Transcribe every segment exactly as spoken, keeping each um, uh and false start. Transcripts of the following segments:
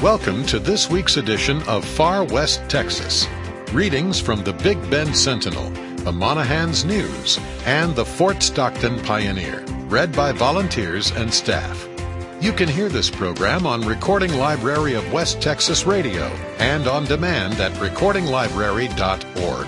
Welcome to this week's edition of Far West Texas. Readings from the Big Bend Sentinel, the Monahans News, and the Fort Stockton Pioneer, read by volunteers and staff. You can hear this program on Recording Library of West Texas Radio and on demand at recording library dot org.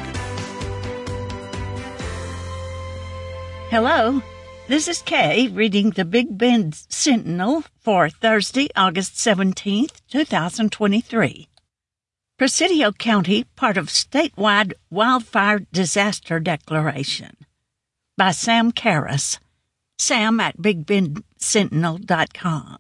Hello, this is Kay reading the Big Bend Sentinel for Thursday, August seventeenth, two thousand twenty-three. Presidio County, part of statewide wildfire disaster declaration. By Sam Karras. Sam at big bend sentinel dot com.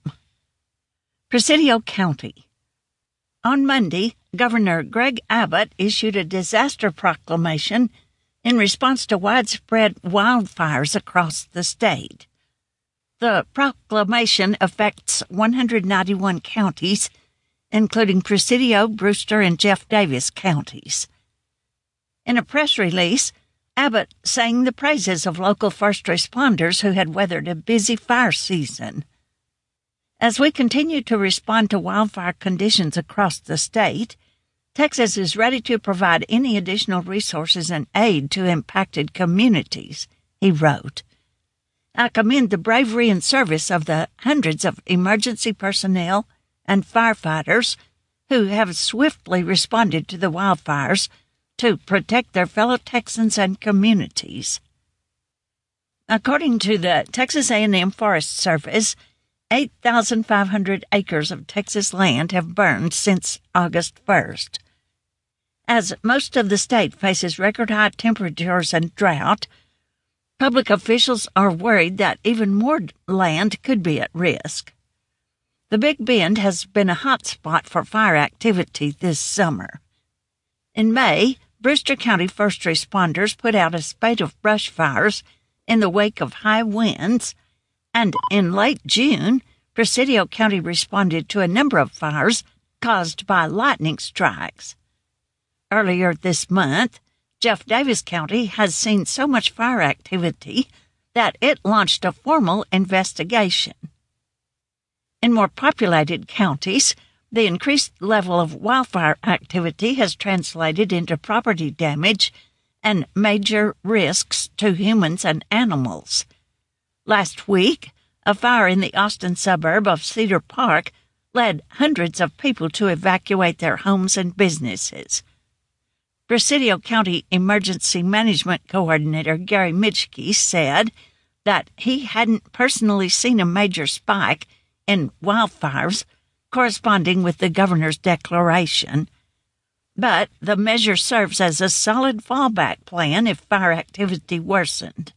Presidio County. On Monday, Governor Greg Abbott issued a disaster proclamation in response to widespread wildfires across the state. The proclamation affects one hundred ninety-one counties, including Presidio, Brewster, and Jeff Davis counties. In a press release, Abbott sang the praises of local first responders who had weathered a busy fire season. As we continue to respond to wildfire conditions across the state, Texas is ready to provide any additional resources and aid to impacted communities, he wrote. I commend the bravery and service of the hundreds of emergency personnel and firefighters who have swiftly responded to the wildfires to protect their fellow Texans and communities. According to the Texas A and M Forest Service, eight thousand five hundred acres of Texas land have burned since August first. As most of the state faces record-high temperatures and drought, public officials are worried that even more land could be at risk. The Big Bend has been a hot spot for fire activity this summer. In May, Brewster County first responders put out a spate of brush fires in the wake of high winds, and in late June, Presidio County responded to a number of fires caused by lightning strikes. Earlier this month, Jeff Davis County has seen so much fire activity that it launched a formal investigation. In more populated counties, the increased level of wildfire activity has translated into property damage and major risks to humans and animals. Last week, a fire in the Austin suburb of Cedar Park led hundreds of people to evacuate their homes and businesses. Presidio County Emergency Management Coordinator Gary Mitschke said that he hadn't personally seen a major spike in wildfires corresponding with the governor's declaration, but the measure serves as a solid fallback plan if fire activity worsened.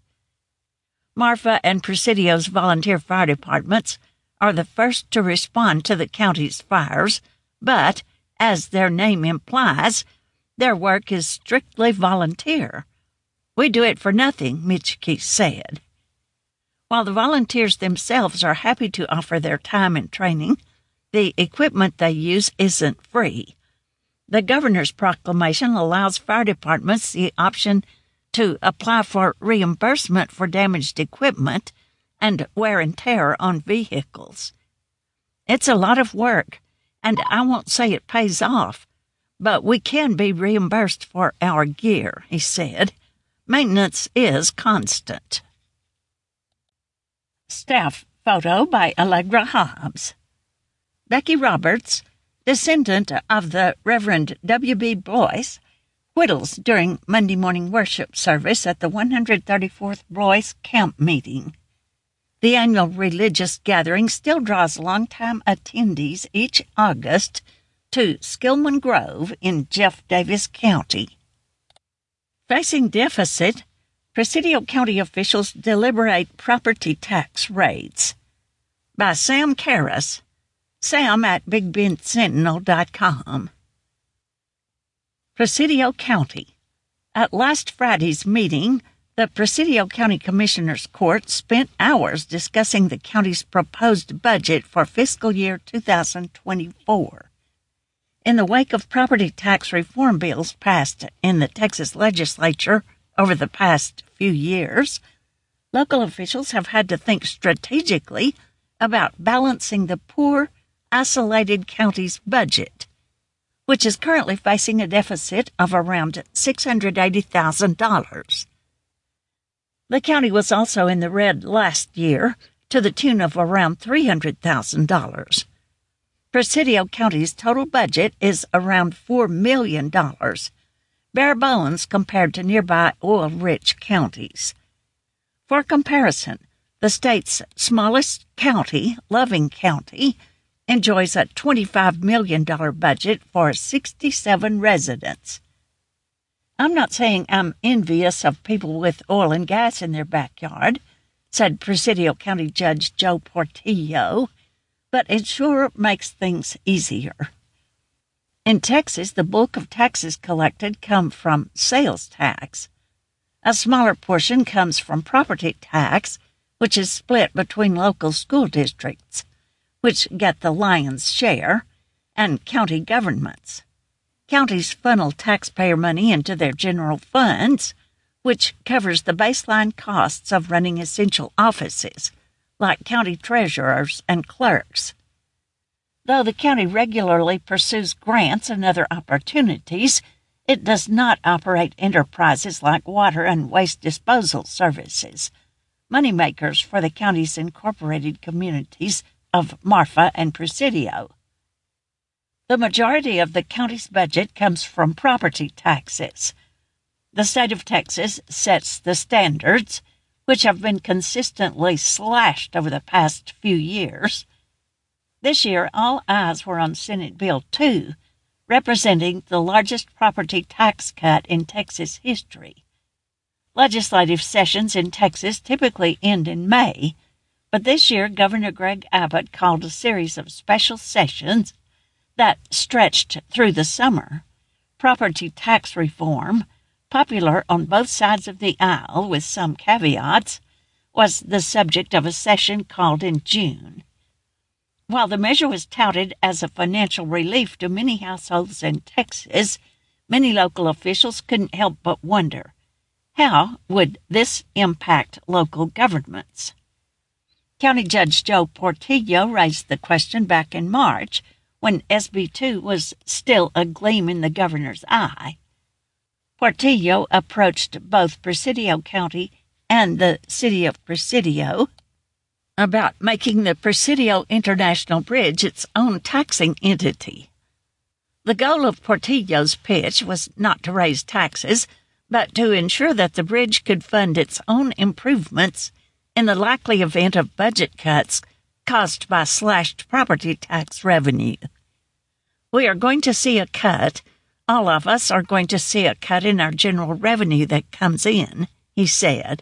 Marfa and Presidio's volunteer fire departments are the first to respond to the county's fires, but, as their name implies, their work is strictly volunteer. We do it for nothing, Mitschke said. While the volunteers themselves are happy to offer their time and training, the equipment they use isn't free. The governor's proclamation allows fire departments the option to apply for reimbursement for damaged equipment and wear and tear on vehicles. It's a lot of work, and I won't say it pays off, but we can be reimbursed for our gear, he said. Maintenance is constant. Staff photo by Allegra Hobbs. Becky Roberts, descendant of the Reverend W B Blois, whittles during Monday morning worship service at the one hundred thirty-fourth Blois Camp Meeting. The annual religious gathering still draws longtime attendees each August to Skillman Grove in Jeff Davis County. Facing deficit, Presidio County officials deliberate property tax rates. By Sam Karras. Sam at big bend sentinel dot com. Presidio County. At last Friday's meeting, the Presidio County Commissioners Court spent hours discussing the county's proposed budget for fiscal year two thousand twenty-four. In the wake of property tax reform bills passed in the Texas legislature over the past few years, local officials have had to think strategically about balancing the poor isolated county's budget, which is currently facing a deficit of around six hundred eighty thousand dollars. The county was also in the red last year to the tune of around three hundred thousand dollars. Presidio County's total budget is around four million dollars, bare bones compared to nearby oil-rich counties. For comparison, the state's smallest county, Loving County, enjoys a twenty-five million dollars budget for sixty-seven residents. I'm not saying I'm envious of people with oil and gas in their backyard, said Presidio County Judge Joe Portillo, but it sure makes things easier. In Texas, the bulk of taxes collected come from sales tax. A smaller portion comes from property tax, which is split between local school districts, which get the lion's share, and county governments. Counties funnel taxpayer money into their general funds, which covers the baseline costs of running essential offices, like county treasurers and clerks. Though the county regularly pursues grants and other opportunities, it does not operate enterprises like water and waste disposal services, moneymakers for the county's incorporated communities of Marfa and Presidio. The majority of the county's budget comes from property taxes. The state of Texas sets the standards, which have been consistently slashed over the past few years. This year, all eyes were on Senate Bill two, representing the largest property tax cut in Texas history. Legislative sessions in Texas typically end in May, but this year Governor Greg Abbott called a series of special sessions that stretched through the summer. Property tax reform, popular on both sides of the aisle with some caveats, was the subject of a session called in June. While the measure was touted as a financial relief to many households in Texas, many local officials couldn't help but wonder, how would this impact local governments? County Judge Joe Portillo raised the question back in March, when S B two was still a gleam in the governor's eye. Portillo approached both Presidio County and the city of Presidio about making the Presidio International Bridge its own taxing entity. The goal of Portillo's pitch was not to raise taxes, but to ensure that the bridge could fund its own improvements in the likely event of budget cuts caused by slashed property tax revenue. We are going to see a cut. All of us are going to see a cut in our general revenue that comes in, he said.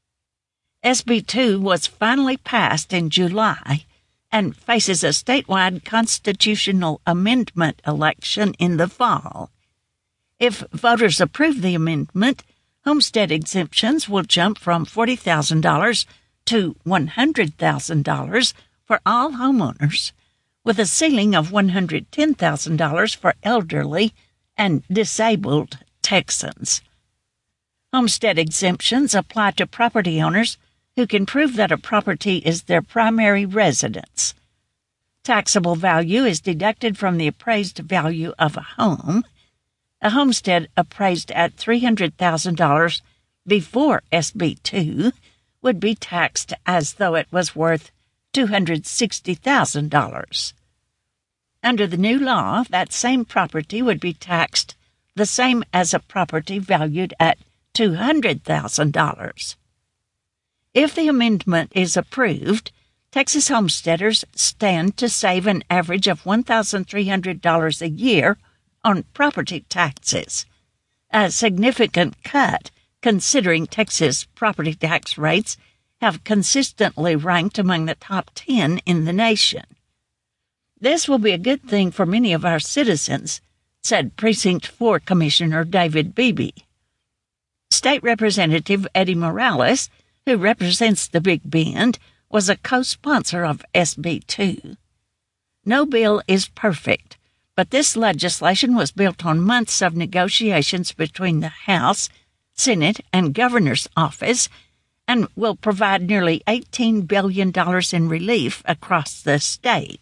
S B two was finally passed in July and faces a statewide constitutional amendment election in the fall. If voters approve the amendment, homestead exemptions will jump from forty thousand dollars to one hundred thousand dollars for all homeowners, with a ceiling of one hundred ten thousand dollars for elderly and disabled Texans. Homestead exemptions apply to property owners who can prove that a property is their primary residence. Taxable value is deducted from the appraised value of a home. A homestead appraised at three hundred thousand dollars before S B two would be taxed as though it was worth two hundred sixty thousand dollars. Under the new law, that same property would be taxed the same as a property valued at two hundred thousand dollars. If the amendment is approved, Texas homesteaders stand to save an average of one thousand three hundred dollars a year on property taxes, a significant cut considering Texas property tax rates have consistently ranked among the top ten in the nation. This will be a good thing for many of our citizens, said Precinct four Commissioner David Beebe. State Representative Eddie Morales, who represents the Big Bend, was a co-sponsor of S B two. No bill is perfect, but this legislation was built on months of negotiations between the House, Senate, and Governor's Office, and will provide nearly eighteen billion dollars in relief across the state,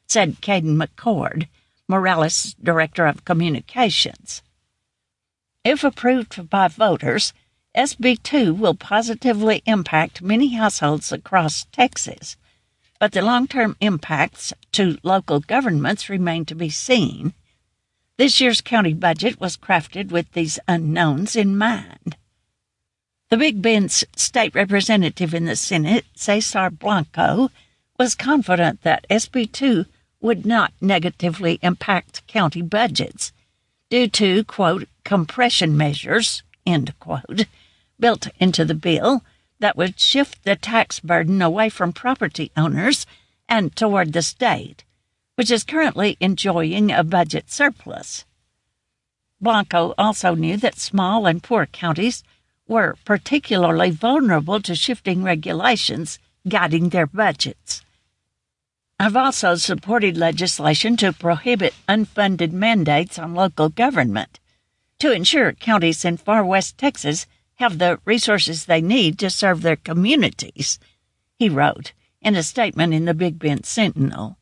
said Caden McCord, Morales' Director of Communications. If approved by voters, S B two will positively impact many households across Texas, but the long-term impacts to local governments remain to be seen. This year's county budget was crafted with these unknowns in mind. The Big Bend's state representative in the Senate, Cesar Blanco, was confident that S B two would not negatively impact county budgets due to, quote, compression measures, end quote, built into the bill that would shift the tax burden away from property owners and toward the state, which is currently enjoying a budget surplus. Blanco also knew that small and poor counties were particularly vulnerable to shifting regulations guiding their budgets. I've also supported legislation to prohibit unfunded mandates on local government to ensure counties in far west Texas have the resources they need to serve their communities, he wrote in a statement in the Big Bend Sentinel.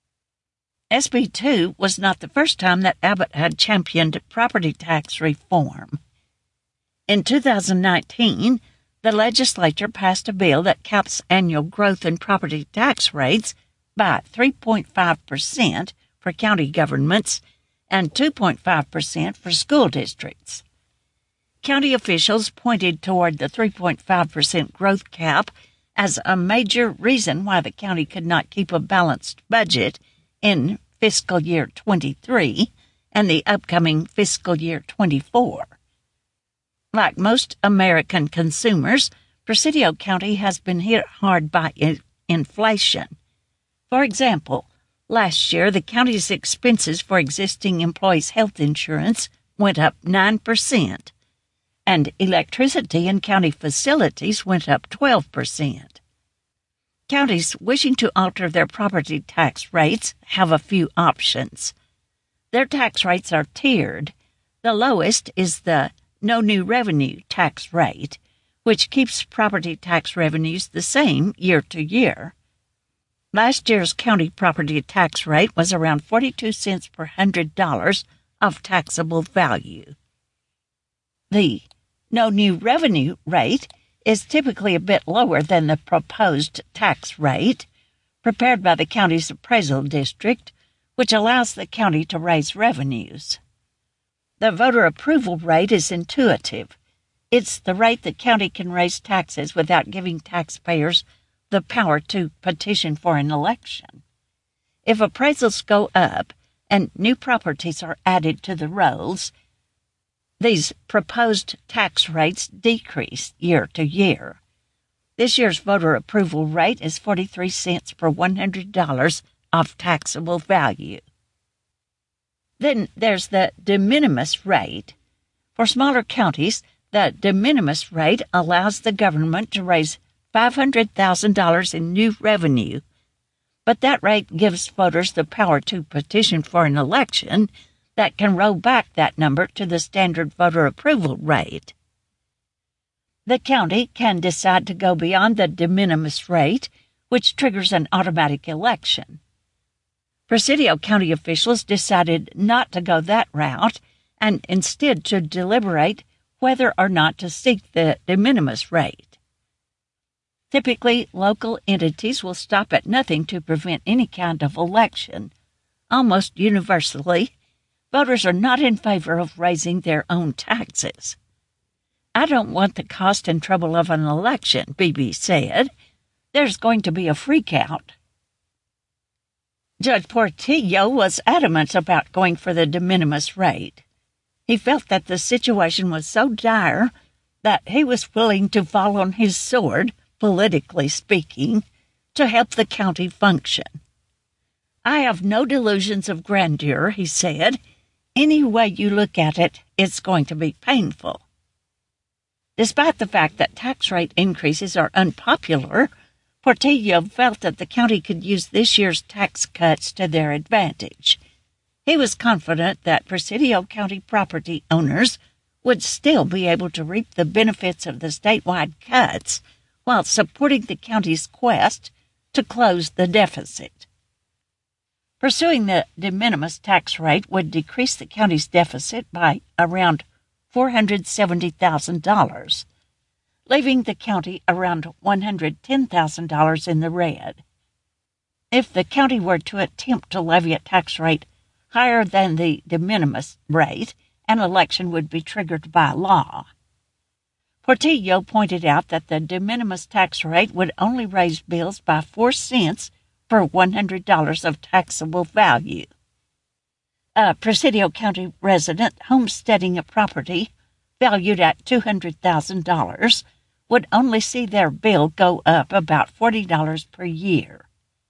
S B two was not the first time that Abbott had championed property tax reform. In two thousand nineteen, the legislature passed a bill that caps annual growth in property tax rates by three point five percent for county governments and two point five percent for school districts. County officials pointed toward the three point five percent growth cap as a major reason why the county could not keep a balanced budget in fiscal year twenty-three and the upcoming fiscal year twenty-four. Like most American consumers, Presidio County has been hit hard by in- inflation. For example, last year the county's expenses for existing employees' health insurance went up nine percent, and electricity in county facilities went up twelve percent. Counties wishing to alter their property tax rates have a few options. Their tax rates are tiered. The lowest is the no new revenue tax rate, which keeps property tax revenues the same year to year. Last year's county property tax rate was around forty-two cents per hundred dollars of taxable value. The no new revenue rate is typically a bit lower than the proposed tax rate, prepared by the county's appraisal district, which allows the county to raise revenues. The voter approval rate is intuitive. It's the rate the county can raise taxes without giving taxpayers the power to petition for an election. If appraisals go up and new properties are added to the rolls, these proposed tax rates decrease year to year. This year's voter approval rate is forty-three cents per one hundred dollars of taxable value. Then there's the de minimis rate. For smaller counties, the de minimis rate allows the government to raise five hundred thousand dollars in new revenue, but that rate gives voters the power to petition for an election that can roll back that number to the standard voter approval rate. The county can decide to go beyond the de minimis rate, which triggers an automatic election. Presidio County officials decided not to go that route and instead to deliberate whether or not to seek the de minimis rate. Typically, local entities will stop at nothing to prevent any kind of election. Almost universally, voters are not in favor of raising their own taxes. I don't want the cost and trouble of an election, Beebe said. There's going to be a freakout. Judge Portillo was adamant about going for the de minimis rate. He felt that the situation was so dire that he was willing to fall on his sword, politically speaking, to help the county function. I have no delusions of grandeur, he said. Any way you look at it, it's going to be painful. Despite the fact that tax rate increases are unpopular, Portillo felt that the county could use this year's tax cuts to their advantage. He was confident that Presidio County property owners would still be able to reap the benefits of the statewide cuts while supporting the county's quest to close the deficit. Pursuing the de minimis tax rate would decrease the county's deficit by around four hundred seventy thousand dollars, leaving the county around one hundred ten thousand dollars in the red. If the county were to attempt to levy a tax rate higher than the de minimis rate, an election would be triggered by law. Portillo pointed out that the de minimis tax rate would only raise bills by four cents per one hundred dollars of taxable value. A Presidio County resident homesteading a property valued at two hundred thousand dollars would only see their bill go up about forty dollars per year.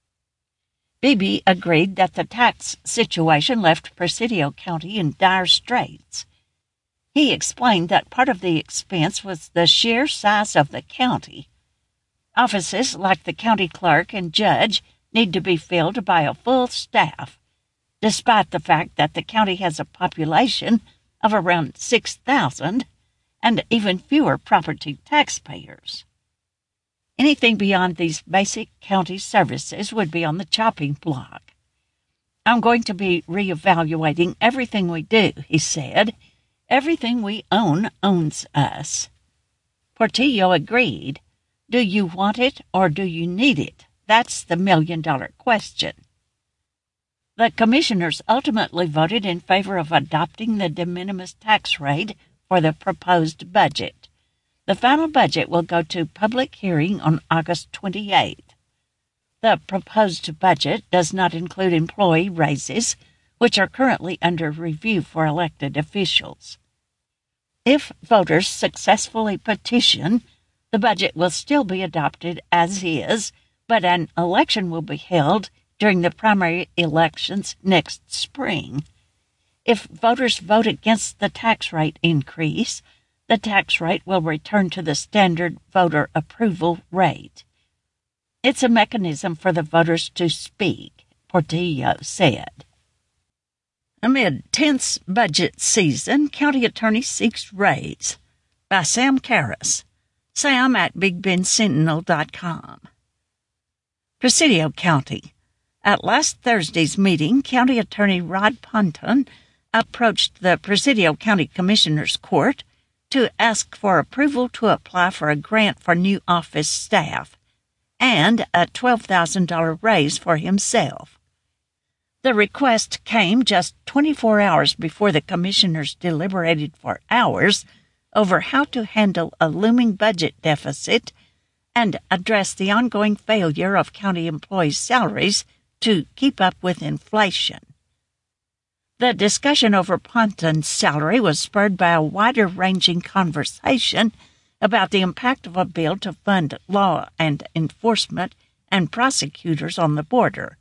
Beebe agreed that the tax situation left Presidio County in dire straits. He explained that part of the expense was the sheer size of the county. Offices like the county clerk and judge need to be filled by a full staff, despite the fact that the county has a population of around six thousand and even fewer property taxpayers. Anything beyond these basic county services would be on the chopping block. I'm going to be reevaluating everything we do, he said. Everything we own owns us. Portillo agreed. Do you want it or do you need it? That's the million-dollar question. The commissioners ultimately voted in favor of adopting the de minimis tax rate for the proposed budget. The final budget will go to public hearing on August twenty-eighth. The proposed budget does not include employee raises, which are currently under review for elected officials. If voters successfully petition, the budget will still be adopted as is, but an election will be held during the primary elections next spring. If voters vote against the tax rate increase, the tax rate will return to the standard voter approval rate. It's a mechanism for the voters to speak, Portillo said. Amid tense budget season, County Attorney Seeks Raise by Sam Karras. Sam at big bend sentinel dot com. Presidio County. At last Thursday's meeting, County Attorney Rod Ponton approached the Presidio County Commissioners Court to ask for approval to apply for a grant for new office staff and a twelve thousand dollars raise for himself. The request came just twenty-four hours before the commissioners deliberated for hours over how to handle a looming budget deficit and address the ongoing failure of county employees' salaries to keep up with inflation. The discussion over Ponton's salary was spurred by a wider-ranging conversation about the impact of a bill to fund law and enforcement and prosecutors on the border.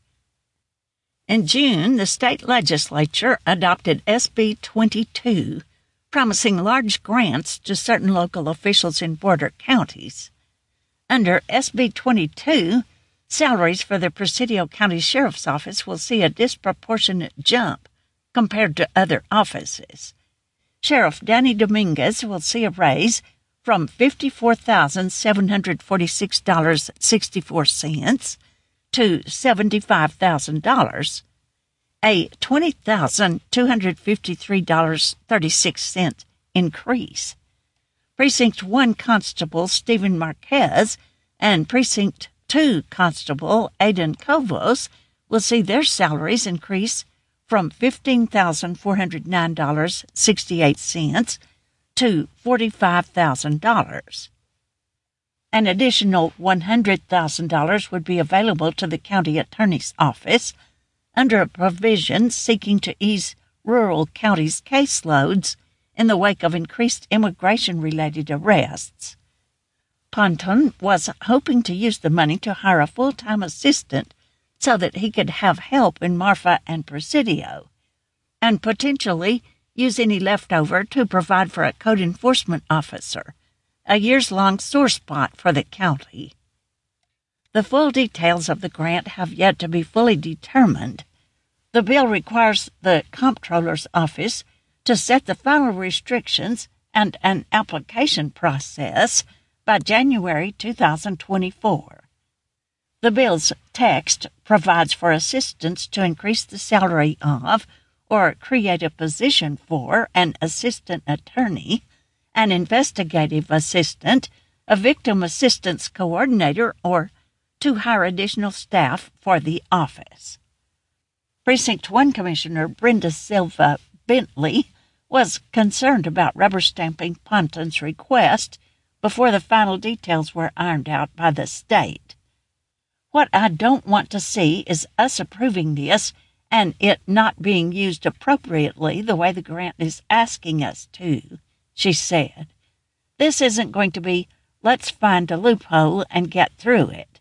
In June, the state legislature adopted S B twenty-two, promising large grants to certain local officials in border counties. Under S B twenty-two, salaries for the Presidio County Sheriff's Office will see a disproportionate jump compared to other offices. Sheriff Danny Dominguez will see a raise from fifty-four thousand seven hundred forty-six dollars and sixty-four cents to seventy-five thousand dollars, a twenty thousand two hundred fifty-three dollars and thirty-six cents increase. Precinct one Constable Stephen Marquez and Precinct two Constable Aidan Kovos will see their salaries increase from fifteen thousand four hundred nine dollars and sixty-eight cents to forty-five thousand dollars. An additional one hundred thousand dollars would be available to the county attorney's office under a provision seeking to ease rural counties' caseloads in the wake of increased immigration-related arrests. Ponton was hoping to use the money to hire a full-time assistant so that he could have help in Marfa and Presidio, and potentially use any leftover to provide for a code enforcement officer, a years-long sore spot for the county. The full details of the grant have yet to be fully determined. The bill requires the Comptroller's Office to set the final restrictions and an application process by January two thousand twenty-four. The bill's text provides for assistance to increase the salary of or create a position for an assistant attorney, an investigative assistant, a victim assistance coordinator, or to hire additional staff for the office. Precinct one Commissioner Brenda Silva Bentley was concerned about rubber stamping Ponton's request before the final details were ironed out by the state. What I don't want to see is us approving this and it not being used appropriately the way the grant is asking us to, she said. This isn't going to be, let's find a loophole and get through it.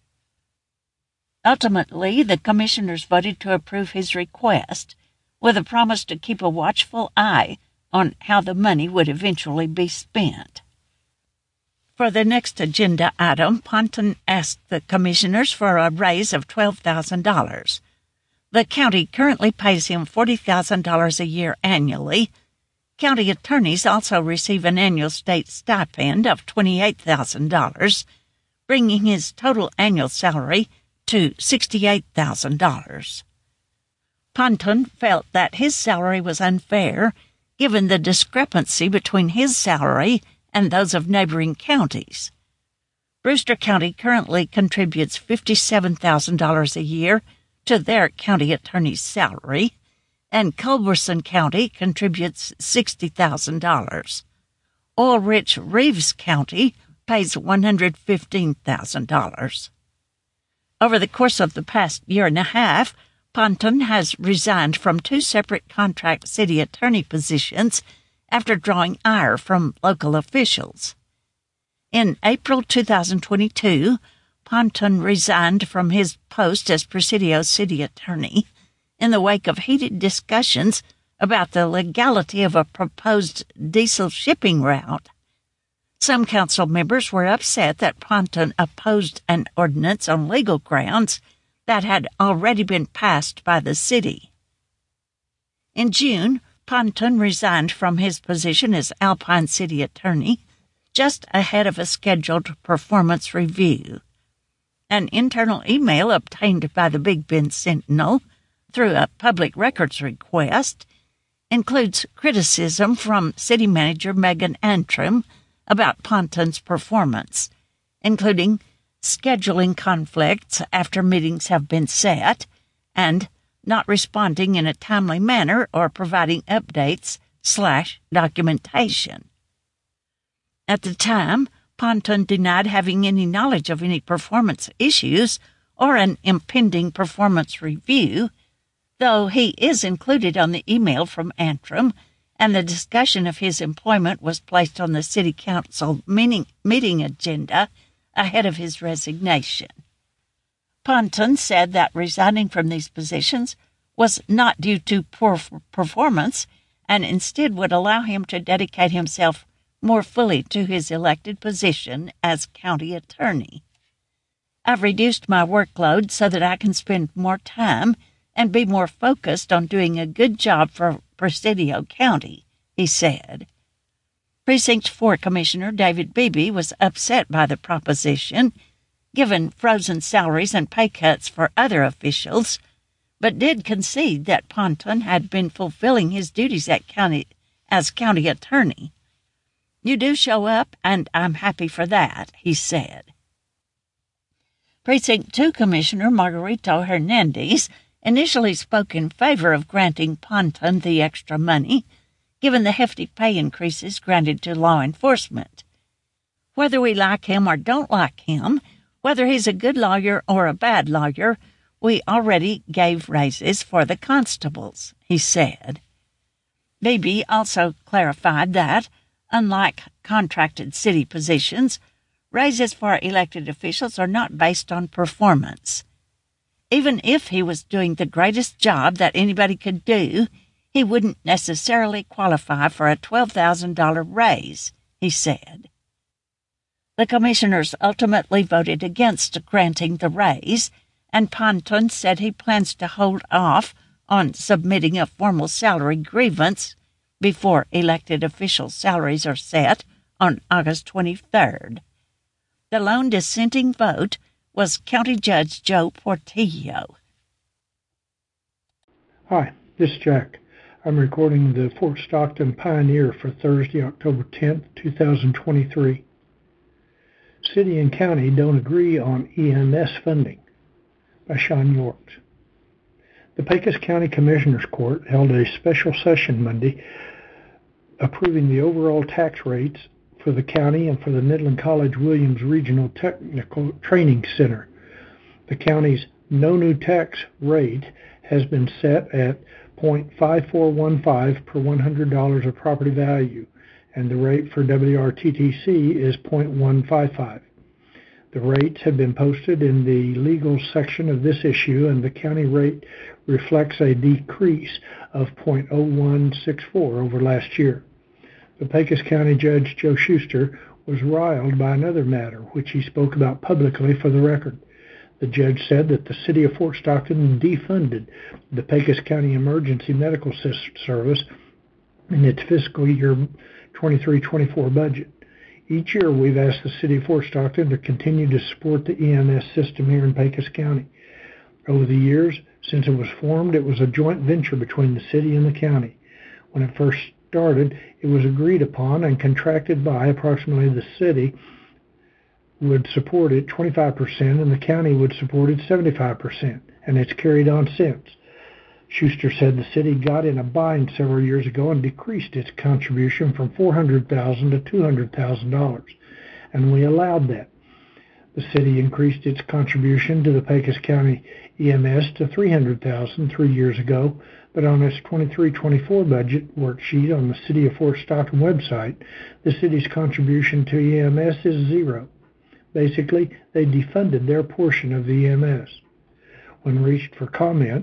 Ultimately, the commissioners voted to approve his request, with a promise to keep a watchful eye on how the money would eventually be spent. For the next agenda item, Ponton asked the commissioners for a raise of twelve thousand dollars. The county currently pays him forty thousand dollars a year annually. County attorneys also receive an annual state stipend of twenty-eight thousand dollars, bringing his total annual salary to sixty-eight thousand dollars. Ponton felt that his salary was unfair, given the discrepancy between his salary and those of neighboring counties. Brewster County currently contributes fifty-seven thousand dollars a year to their county attorney's salary, and Culberson County contributes sixty thousand dollars. Oil-rich Reeves County pays one hundred fifteen thousand dollars. Over the course of the past year and a half, Ponton has resigned from two separate contract city attorney positions after drawing ire from local officials. In April two thousand twenty-two, Ponton resigned from his post as Presidio city attorney in the wake of heated discussions about the legality of a proposed diesel shipping route. Some council members were upset that Ponton opposed an ordinance on legal grounds that had already been passed by the city. In June, Ponton resigned from his position as Alpine City Attorney just ahead of a scheduled performance review. An internal email obtained by the Big Bend Sentinel through a public records request includes criticism from City Manager Megan Antrim about Ponton's performance, including scheduling conflicts after meetings have been set and not responding in a timely manner or providing updates slash documentation. At the time, Ponton denied having any knowledge of any performance issues or an impending performance review, though he is included on the email from Antrim, and the discussion of his employment was placed on the City Council meeting, meeting agenda ahead of his resignation. Ponton said that resigning from these positions was not due to poor performance and instead would allow him to dedicate himself more fully to his elected position as county attorney. I've reduced my workload so that I can spend more time and be more focused on doing a good job for Presidio County, he said. Precinct four Commissioner David Beebe was upset by the proposition, given frozen salaries and pay cuts for other officials, but did concede that Ponton had been fulfilling his duties at county as county attorney. You do show up, and I'm happy for that, he said. Precinct two Commissioner Margarito Hernandez initially spoke in favor of granting Ponton the extra money, given the hefty pay increases granted to law enforcement. Whether we like him or don't like him, whether he's a good lawyer or a bad lawyer, we already gave raises for the constables, he said. Beebe also clarified that, unlike contracted city positions, raises for elected officials are not based on performance. Even if he was doing the greatest job that anybody could do, he wouldn't necessarily qualify for a twelve thousand dollars raise, he said. The commissioners ultimately voted against granting the raise, and Ponton said he plans to hold off on submitting a formal salary grievance before elected officials' salaries are set on August twenty-third. The lone dissenting vote was County Judge Joe Portillo. Hi, this is Jack. I'm recording the Fort Stockton Pioneer for Thursday, October tenth, two thousand twenty-three. City and County don't agree on E M S funding, by Sean Yorks. The Pecos County Commissioners Court held a special session Monday approving the overall tax rates for the county and for the Midland College Williams Regional Technical Training Center. The county's no new tax rate has been set at zero point five four one five per one hundred dollars of property value, and the rate for W R T T C is zero point one five five. The rates have been posted in the legal section of this issue, and the county rate reflects a decrease of zero point zero one six four over last year. The Pecos County Judge Joe Schuster was riled by another matter, which he spoke about publicly for the record. The judge said that the city of Fort Stockton defunded the Pecos County Emergency Medical Service in its fiscal year twenty-three twenty-four budget. Each year we've asked the city of Fort Stockton to continue to support the E M S system here in Pecos County. Over the years, since it was formed, it was a joint venture between the city and the county. When it first started, it was agreed upon and contracted by approximately the city would support it twenty-five percent and the county would support it seventy-five percent, and it's carried on since. Schuster said the city got in a bind several years ago and decreased its contribution from four hundred thousand dollars to two hundred thousand dollars, and we allowed that. The city increased its contribution to the Pecos County E M S to three hundred thousand dollars three years ago, but on its twenty-three twenty-four budget worksheet on the City of Fort Stockton website, the city's contribution to E M S is zero. Basically, they defunded their portion of the E M S. When reached for comment,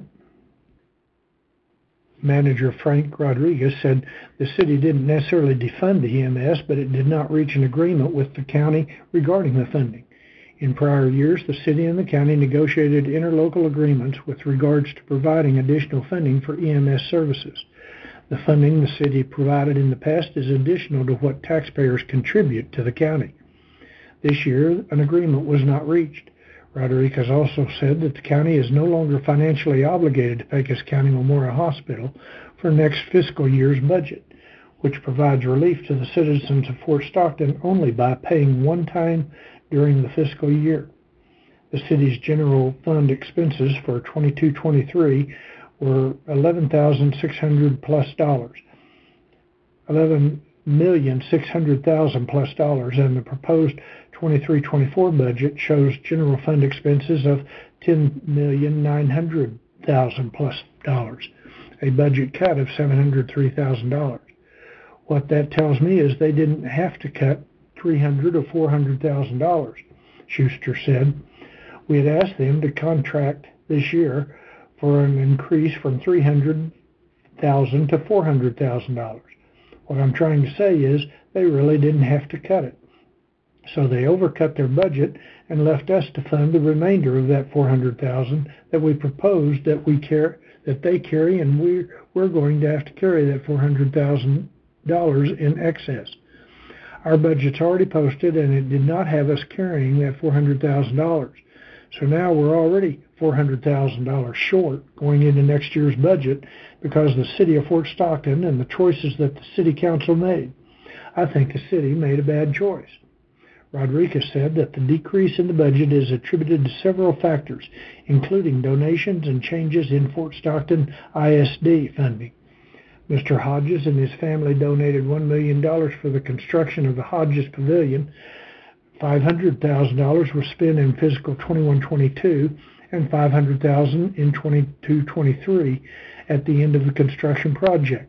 Manager Frank Rodriguez said the city didn't necessarily defund the E M S, but it did not reach an agreement with the county regarding the funding. In prior years, the city and the county negotiated interlocal agreements with regards to providing additional funding for E M S services. The funding the city provided in the past is additional to what taxpayers contribute to the county. This year, an agreement was not reached. Rodriguez also said that the county is no longer financially obligated to Pecos County Memorial Hospital for next fiscal year's budget, which provides relief to the citizens of Fort Stockton only by paying one time during the fiscal year. The city's general fund expenses for twenty-two twenty-three were eleven thousand six hundred plus dollars, eleven million six hundred thousand plus dollars, and the proposed twenty-three twenty-four budget shows general fund expenses of ten million nine hundred thousand plus dollars, a budget cut of seven hundred three thousand dollars. What that tells me is they didn't have to cut three hundred or four hundred thousand dollars, Schuster said. We had asked them to contract this year for an increase from three hundred thousand dollars to four hundred thousand dollars. What I'm trying to say is they really didn't have to cut it. So they overcut their budget and left us to fund the remainder of that four hundred thousand dollars that we proposed that we care that they carry, and we're we're going to have to carry that four hundred thousand dollars in excess. Our budget's already posted, and it did not have us carrying that four hundred thousand dollars. So now we're already four hundred thousand dollars short going into next year's budget because the city of Fort Stockton and the choices that the city council made. I think the city made a bad choice. Rodriguez said that the decrease in the budget is attributed to several factors, including donations and changes in Fort Stockton I S D funding. Mister Hodges and his family donated one million dollars for the construction of the Hodges Pavilion. five hundred thousand dollars was spent in fiscal twenty-one twenty-two and five hundred thousand dollars in twenty-two twenty-three at the end of the construction project.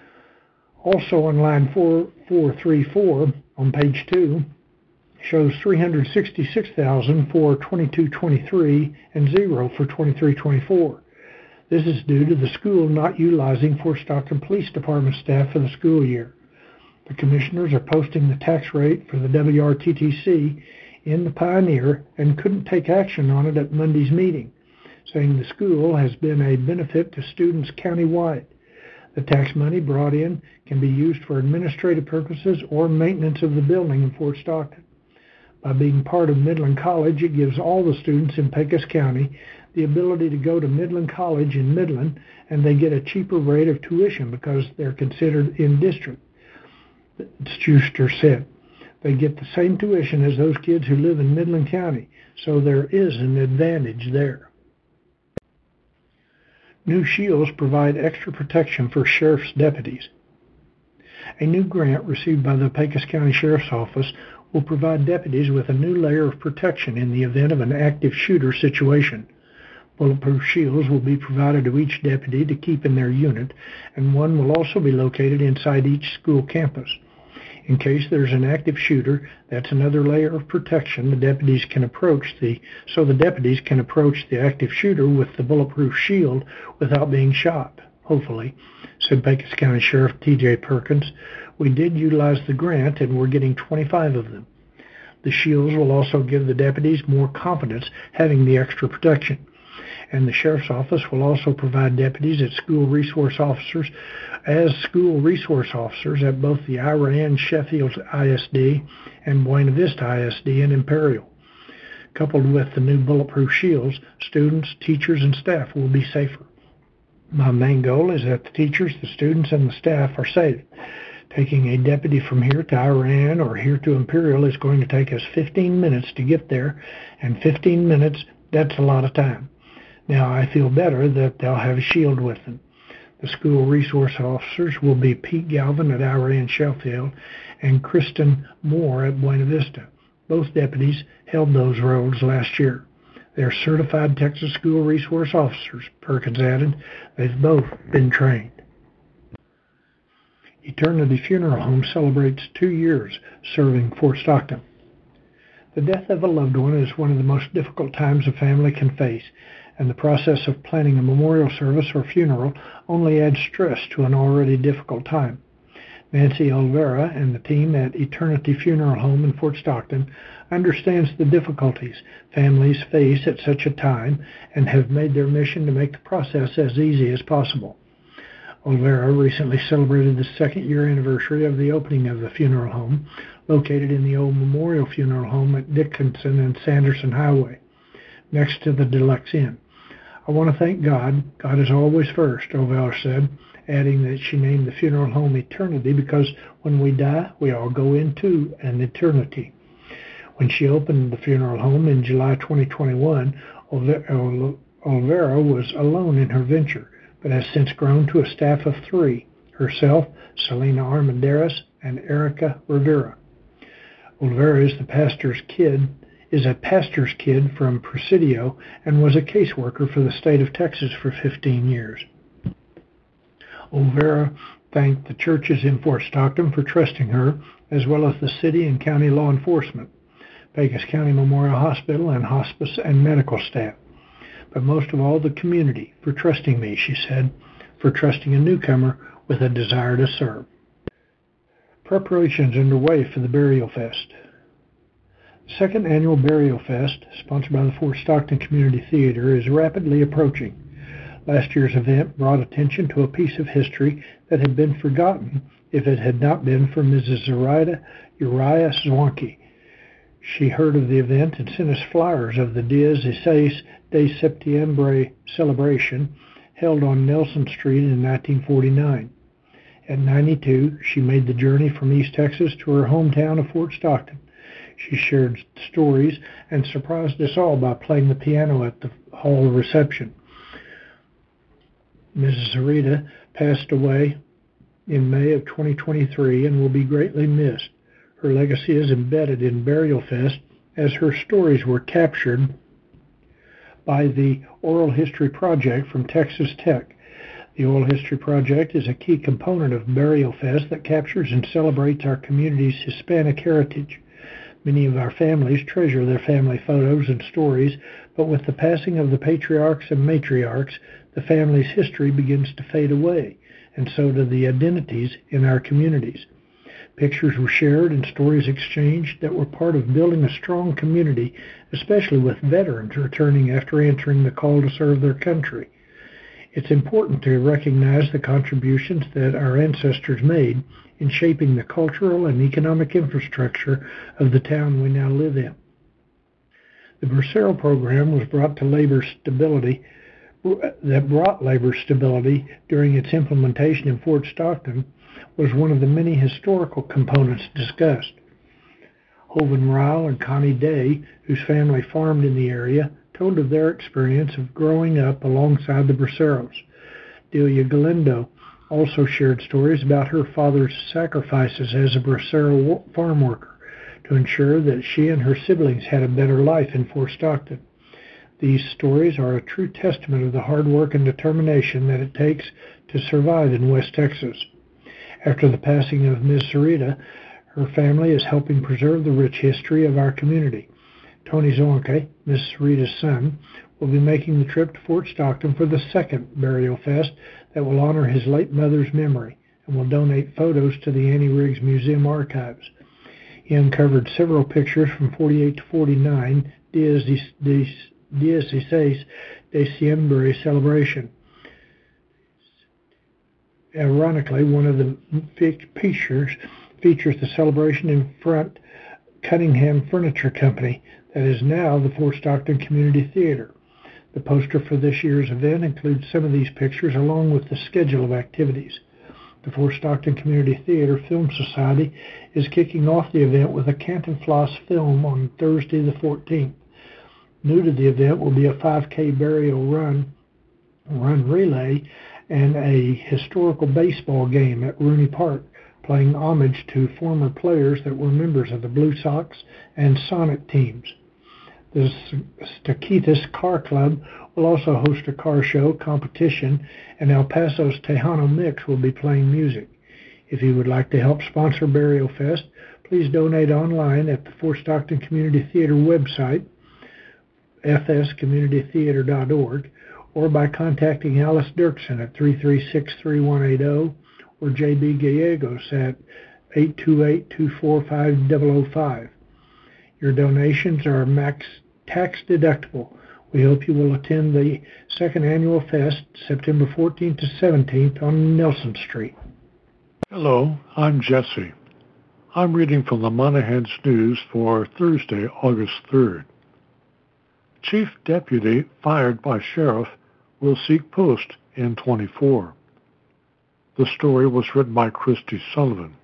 Also on line four four three four on page two, shows three hundred sixty-six thousand dollars for twenty-two twenty-three and zero for twenty-three twenty-four. This is due to the school not utilizing Fort Stockton Police Department staff for the school year. The commissioners are posting the tax rate for the W R T T C in the Pioneer and couldn't take action on it at Monday's meeting, saying the school has been a benefit to students countywide. The tax money brought in can be used for administrative purposes or maintenance of the building in Fort Stockton. By being part of Midland College, it gives all the students in Pecos County the ability to go to Midland College in Midland, and they get a cheaper rate of tuition because they're considered in district. Schuster said. They get the same tuition as those kids who live in Midland County, so there is an advantage there. New shields provide extra protection for sheriff's deputies. A new grant received by the Pecos County Sheriff's Office will provide deputies with a new layer of protection in the event of an active shooter situation. Bulletproof shields will be provided to each deputy to keep in their unit, and one will also be located inside each school campus. In case there's an active shooter, that's another layer of protection the deputies can approach the so the deputies can approach the active shooter with the bulletproof shield without being shot, hopefully, said Pecos County Sheriff T J Perkins. We did utilize the grant, and we're getting twenty-five of them. The shields will also give the deputies more confidence having the extra protection. And the Sheriff's Office will also provide deputies as school resource officers as school resource officers at both the Ira Ann Sheffield I S D and Buena Vista I S D in Imperial. Coupled with the new bulletproof shields, students, teachers, and staff will be safer. My main goal is that the teachers, the students, and the staff are safe. Taking a deputy from here to Ira Ann or here to Imperial is going to take us fifteen minutes to get there, and fifteen minutes, that's a lot of time. Now, I feel better that they'll have a shield with them. The school resource officers will be Pete Galvin at Ira Ann Sheffield and Kristen Moore at Buena Vista. Both deputies held those roles last year. They're certified Texas school resource officers, Perkins added. They've both been trained. Eternity Funeral Home celebrates two years serving Fort Stockton. The death of a loved one is one of the most difficult times a family can face, and the process of planning a memorial service or funeral only adds stress to an already difficult time. Nancy Olvera and the team at Eternity Funeral Home in Fort Stockton understands the difficulties families face at such a time and have made their mission to make the process as easy as possible. Olvera recently celebrated the second year anniversary of the opening of the funeral home, located in the old Memorial Funeral Home at Dickinson and Sanderson Highway, next to the Deluxe Inn. I want to thank God. God is always first, Olvera said, adding that she named the funeral home Eternity because when we die, we all go into an eternity. When she opened the funeral home in July twenty twenty-one, Olvera was alone in her venture, but has since grown to a staff of three, herself, Selena Armendariz, and Erica Rivera. Olvera is the pastor's kid, is a pastor's kid from Presidio and was a caseworker for the state of Texas for fifteen years. Olvera thanked the churches in Fort Stockton for trusting her, as well as the city and county law enforcement, Pecos County Memorial Hospital and hospice and medical staff. But most of all, the community for trusting me, she said, for trusting a newcomer with a desire to serve. Preparations underway for the Burial Fest. The second annual Burial Fest, sponsored by the Fort Stockton Community Theater, is rapidly approaching. Last year's event brought attention to a piece of history that had been forgotten if it had not been for Missus Zoraida Uriah Zwanke. She heard of the event and sent us flyers of the Dies Seis de Septiembre celebration held on Nelson Street in nineteen forty-nine. At ninety-two, she made the journey from East Texas to her hometown of Fort Stockton. She shared stories and surprised us all by playing the piano at the hall reception. Missus Zoraida passed away in May of twenty twenty-three and will be greatly missed. Her legacy is embedded in Burial Fest as her stories were captured by the Oral History Project from Texas Tech. The Oral History Project is a key component of Burial Fest that captures and celebrates our community's Hispanic heritage. Many of our families treasure their family photos and stories, but with the passing of the patriarchs and matriarchs, the family's history begins to fade away, and so do the identities in our communities. Pictures were shared and stories exchanged that were part of building a strong community, especially with veterans returning after answering the call to serve their country. It's important to recognize the contributions that our ancestors made in shaping the cultural and economic infrastructure of the town we now live in. The Bracero program was brought to labor stability that brought labor stability during its implementation in Fort Stockton was one of the many historical components discussed. Hovind Ryle and Connie Day, whose family farmed in the area, told of their experience of growing up alongside the Braceros. Delia Galindo also shared stories about her father's sacrifices as a Bracero farm worker to ensure that she and her siblings had a better life in Fort Stockton. These stories are a true testament of the hard work and determination that it takes to survive in West Texas. After the passing of Miz Sarita, her family is helping preserve the rich history of our community. Tony Zornke, Miz Sarita's son, will be making the trip to Fort Stockton for the second burial fest that will honor his late mother's memory and will donate photos to the Annie Riggs Museum archives. He uncovered several pictures from forty-eight to forty-nine Dias dieciséis Diciembre celebration. Ironically, one of the pictures features the celebration in front Cunningham Furniture Company that is now the Fort Stockton Community Theater. The poster for this year's event includes some of these pictures along with the schedule of activities. The Fort Stockton Community Theater Film Society is kicking off the event with a Cantinflas film on Thursday the fourteenth. New to the event will be a five K burial run, run relay, and a historical baseball game at Rooney Park, paying homage to former players that were members of the Blue Sox and Sonic teams. The Taquitos Car Club will also host a car show competition, and El Paso's Tejano Mix will be playing music. If you would like to help sponsor Burial Fest, please donate online at the Fort Stockton Community Theater website, f s community theater dot org, or by contacting Alice Dirksen at three three six, three one eight zero or J B Gallegos at eight two eight, two four five, zero zero five. Your donations are max tax deductible. We hope you will attend the second annual fest September fourteenth to seventeenth on Nelson Street. Hello, I'm Jesse. I'm reading from the Monahans News for Thursday, August third. Chief Deputy fired by Sheriff will seek post in twenty-four. The story was written by Christy Sullivan.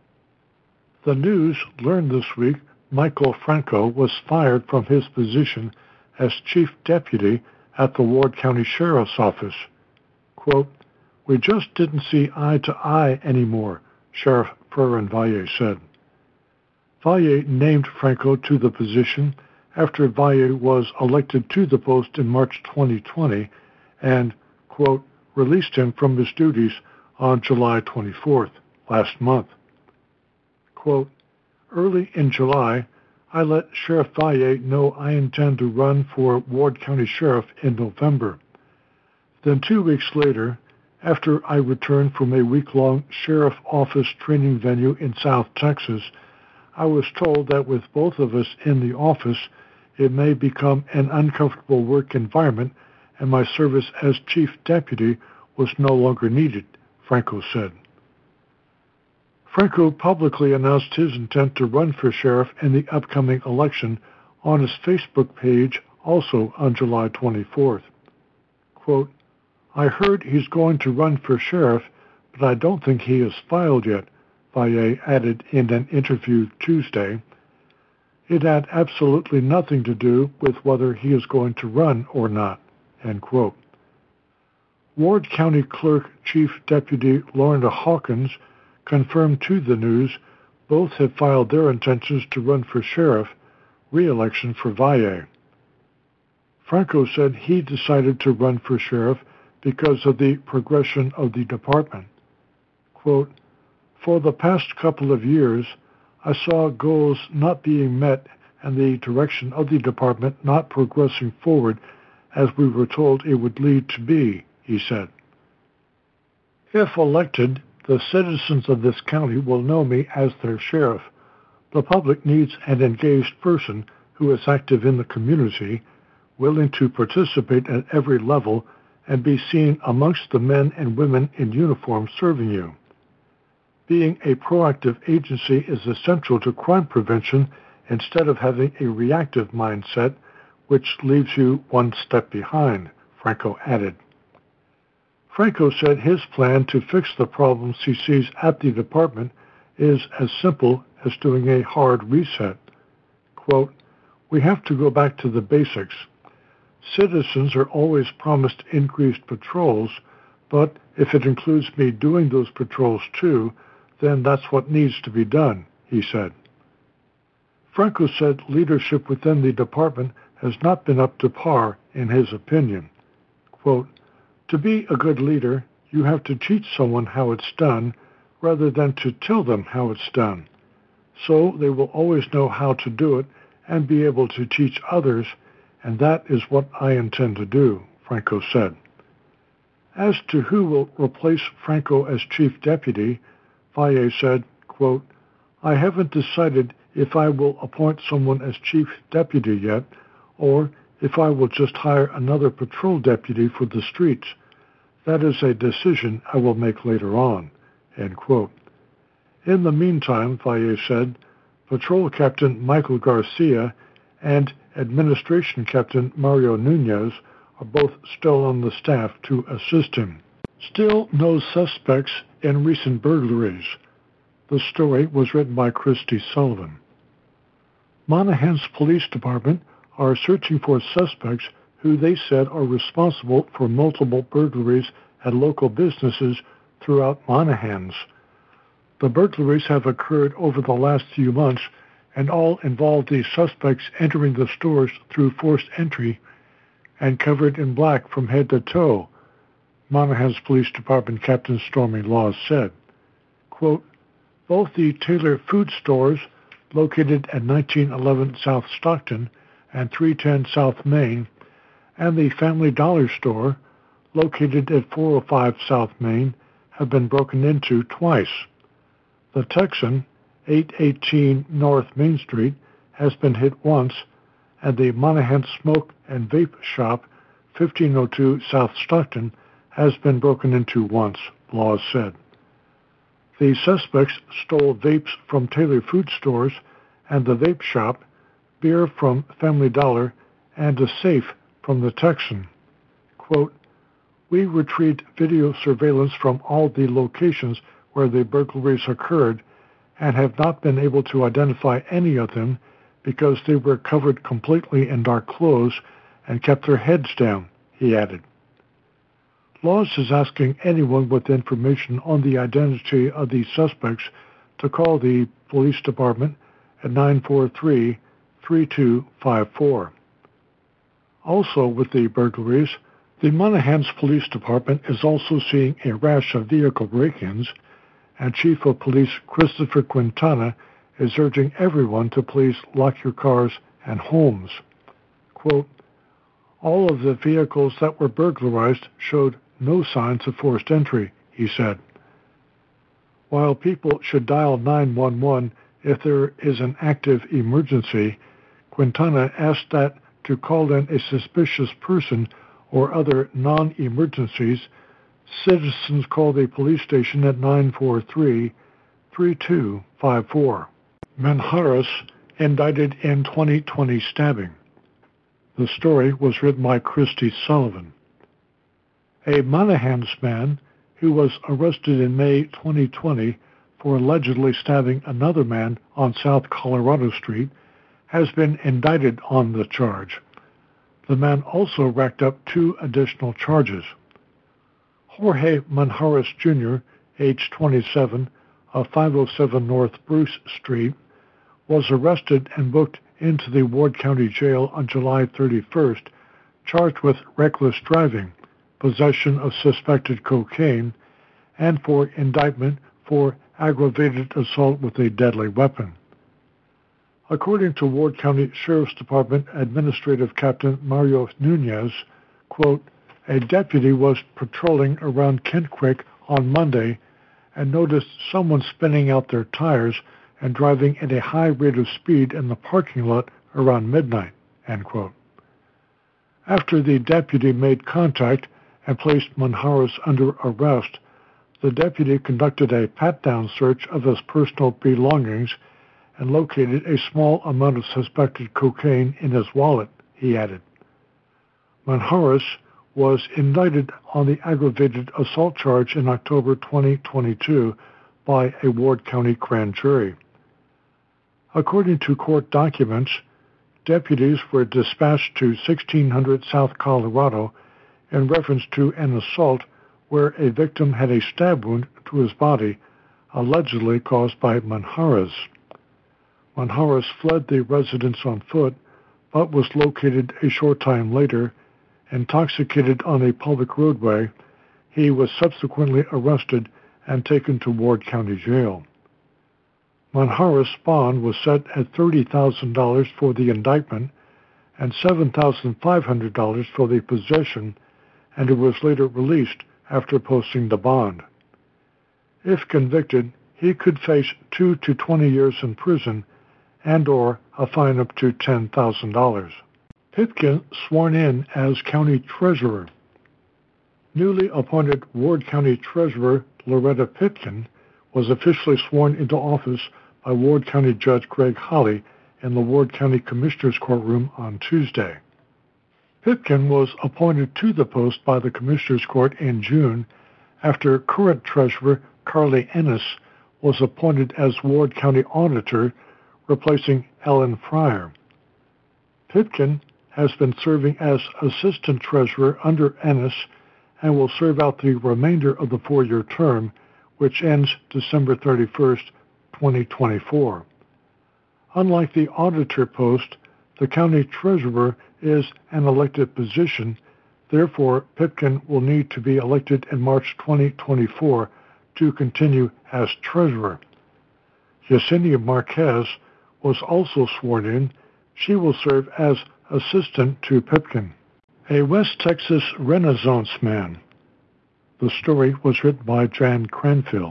The News learned this week Michael Franco was fired from his position as Chief Deputy at the Ward County Sheriff's Office. Quote, "We just didn't see eye to eye anymore," Sheriff Ferran Valle said. Valle named Franco to the position after Valle was elected to the post in March twenty twenty and, quote, released him from his duties on July twenty-fourth, last month. Quote, "Early in July, I let Sheriff Valle know I intend to run for Ward County Sheriff in November. Then two weeks later, after I returned from a week-long sheriff office training venue in South Texas, I was told that with both of us in the office, it may become an uncomfortable work environment and my service as Chief Deputy was no longer needed," Franco said. Franco publicly announced his intent to run for sheriff in the upcoming election on his Facebook page also on July twenty-fourth. Quote, "I heard he's going to run for sheriff, but I don't think he has filed yet," Valle added in an interview Tuesday. "It had absolutely nothing to do with whether he is going to run or not," end quote. Ward County Clerk Chief Deputy Lorna Hawkins confirmed to the News both have filed their intentions to run for sheriff, re-election for Valle. Franco said he decided to run for sheriff because of the progression of the department. Quote, "For the past couple of years, I saw goals not being met and the direction of the department not progressing forward as we were told it would lead to be," he said. "If elected, the citizens of this county will know me as their sheriff. The public needs an engaged person who is active in the community, willing to participate at every level, and be seen amongst the men and women in uniform serving you. Being a proactive agency is essential to crime prevention instead of having a reactive mindset which leaves you one step behind, Franco added. Franco said his plan to fix the problems he sees at the department is as simple as doing a hard reset. Quote, "We have to go back to the basics. Citizens are always promised increased patrols, but if it includes me doing those patrols too, then that's what needs to be done," he said. Franco said leadership within the department has not been up to par, in his opinion. Quote, "To be a good leader, you have to teach someone how it's done rather than to tell them how it's done. So they will always know how to do it and be able to teach others, and that is what I intend to do," Franco said. As to who will replace Franco as chief deputy, Valle said, quote, "I haven't decided if I will appoint someone as chief deputy yet, or if I will just hire another patrol deputy for the streets. That is a decision I will make later on," end quote. In the meantime, Valle said, Patrol Captain Michael Garcia and Administration Captain Mario Nunez are both still on the staff to assist him. Still no suspects in recent burglaries. The story was written by Christy Sullivan. Monahans Police Department are searching for suspects who they said are responsible for multiple burglaries at local businesses throughout Monahans. The burglaries have occurred over the last few months and all involve the suspects entering the stores through forced entry and covered in black from head to toe, Monahans Police Department Captain Stormy Laws said. Quote, "Both the Taylor Food Stores, located at nineteen eleven South Stockton and three ten South Main, and the Family Dollar Store, located at four oh five South Main, have been broken into twice. The Texan, eight eighteen North Main Street, has been hit once, and the Monahans Smoke and Vape Shop, fifteen oh two South Stockton, has been broken into once," Laws said. The suspects stole vapes from Taylor Food Stores and the Vape Shop, beer from Family Dollar, and a safe from the Texan. Quote, "We retrieved video surveillance from all the locations where the burglaries occurred and have not been able to identify any of them because they were covered completely in dark clothes and kept their heads down," he added. Laws is asking anyone with information on the identity of the suspects to call the police department at nine four three, three two five four. Also with the burglaries, the Monahans Police Department is also seeing a rash of vehicle break-ins, and Chief of Police Christopher Quintana is urging everyone to please lock your cars and homes. Quote, "All of the vehicles that were burglarized showed no signs of forced entry," he said. While people should dial nine one one if there is an active emergency, Quintana asked that to call in a suspicious person or other non-emergencies, citizens call the police station at nine four three, three two five four. Manjarres indicted in twenty twenty stabbing. The story was written by Christy Sullivan. A Monahans man who was arrested in May twenty twenty for allegedly stabbing another man on South Colorado Street has been indicted on the charge. The man also racked up two additional charges. Jorge Manjarres Junior, age twenty-seven, of five oh seven North Bruce Street, was arrested and booked into the Ward County Jail on July thirty-first, charged with reckless driving, possession of suspected cocaine, and for indictment for aggravated assault with a deadly weapon. According to Ward County Sheriff's Department Administrative Captain Mario Nunez, quote, "A deputy was patrolling around Kent Creek on Monday and noticed someone spinning out their tires and driving at a high rate of speed in the parking lot around midnight," end quote. After the deputy made contact and placed Manjarres under arrest, the deputy conducted a pat-down search of his personal belongings and located a small amount of suspected cocaine in his wallet, he added. Manjarres was indicted on the aggravated assault charge in October twenty twenty-two by a Ward County grand jury. According to court documents, deputies were dispatched to sixteen hundred South Colorado in reference to an assault where a victim had a stab wound to his body, allegedly caused by Manjarres. Manjarres fled the residence on foot, but was located a short time later. Intoxicated on a public roadway, he was subsequently arrested and taken to Ward County Jail. Manjarres' bond was set at thirty thousand dollars for the indictment and seven thousand five hundred dollars for the possession, and it was later released after posting the bond. If convicted, he could face two to twenty years in prison and or a fine up to ten thousand dollars. Pipkin sworn in as county treasurer. Newly appointed Ward County Treasurer Loretta Pipkin was officially sworn into office by Ward County Judge Greg Holley in the Ward County Commissioner's Courtroom on Tuesday. Pipkin was appointed to the post by the Commissioner's Court in June after current Treasurer Carly Ennis was appointed as Ward County Auditor, replacing Ellen Fryer. Pipkin has been serving as Assistant Treasurer under Ennis and will serve out the remainder of the four-year term, which ends December thirty-first, twenty twenty-four. Unlike the auditor post, the county treasurer is an elected position. Therefore, Pipkin will need to be elected in March twenty twenty-four to continue as treasurer. Yesenia Marquez was also sworn in. She will serve as assistant to Pipkin. A West Texas Renaissance man. The story was written by Jan Cranfield.